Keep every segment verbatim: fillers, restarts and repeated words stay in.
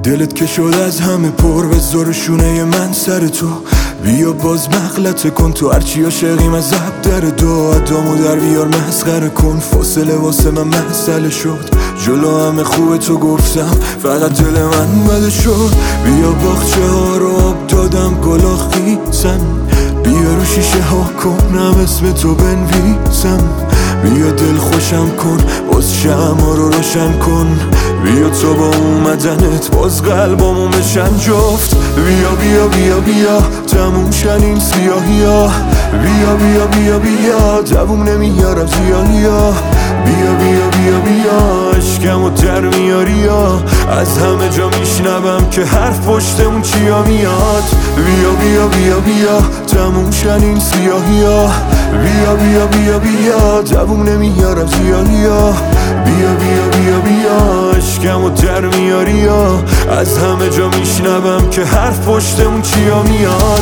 دلت که شد از همه پر به زور شونه من سر تو. بیا باز مغلطه کن تو هرچی عاشقیم از عب در دو. ادامو در بیار مسخره کن، فاصله واسه من مسئله شد. جلو همه خوبه تو گفتم فقط دل من بده شد. بیا باغچه ها رو آب دادم گلا خیسن، بیا رو شیشه ها کنم اسم تو بنویسم. بیا دل خوشم کن باز شمع رو روشن کن. بیا تو با اومدنت باز قلبامو بشن جفت. بیا بیا بیا بیا تموم شن این سیاهی ها. بیا بیا بیا بیا دووم نمیارم زیانی ها. بیا بیا بیا بیا عشقمو در میاری ها. از همه جا میشنوم که حرف پشتمون چیا میاد. بیا بیا بیا بیا تموم شن این سیاهی ها. بیا بیا بیا بیا دووم نمیارم زیانی ها. بیا بیا بیا بیا عشقمو در میاری ها. از همه جا میشنوم که حرف پشتمون چیا میاد.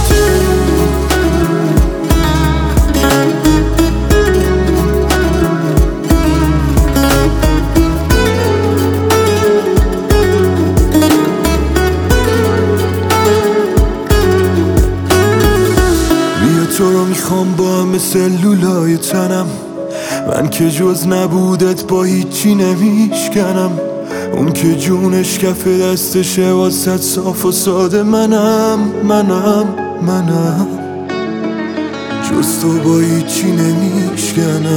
تو رو میخوام با همه سلولای تنم. من که جز نبودت با هیچی نمیشکنم. اون که جونش کف دستشه واسه صاف و ساده منم منم منم. جز تو با هیچی نمیشکنم.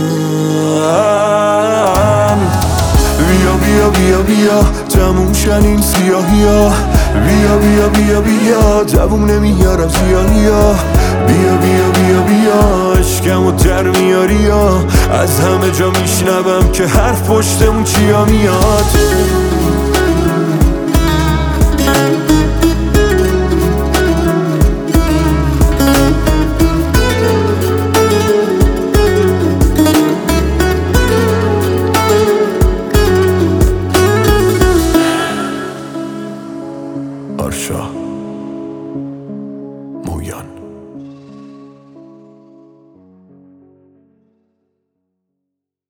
بیا بیا بیا بیا تموم شن این سیاهی ها. بیا بیا بیا بیا دووم نمیارم زیانی ها. بیا بیا بیا بیا عشقمو در میاری ها. از همه جا میشنوم که حرف پشتمون چیا میاد.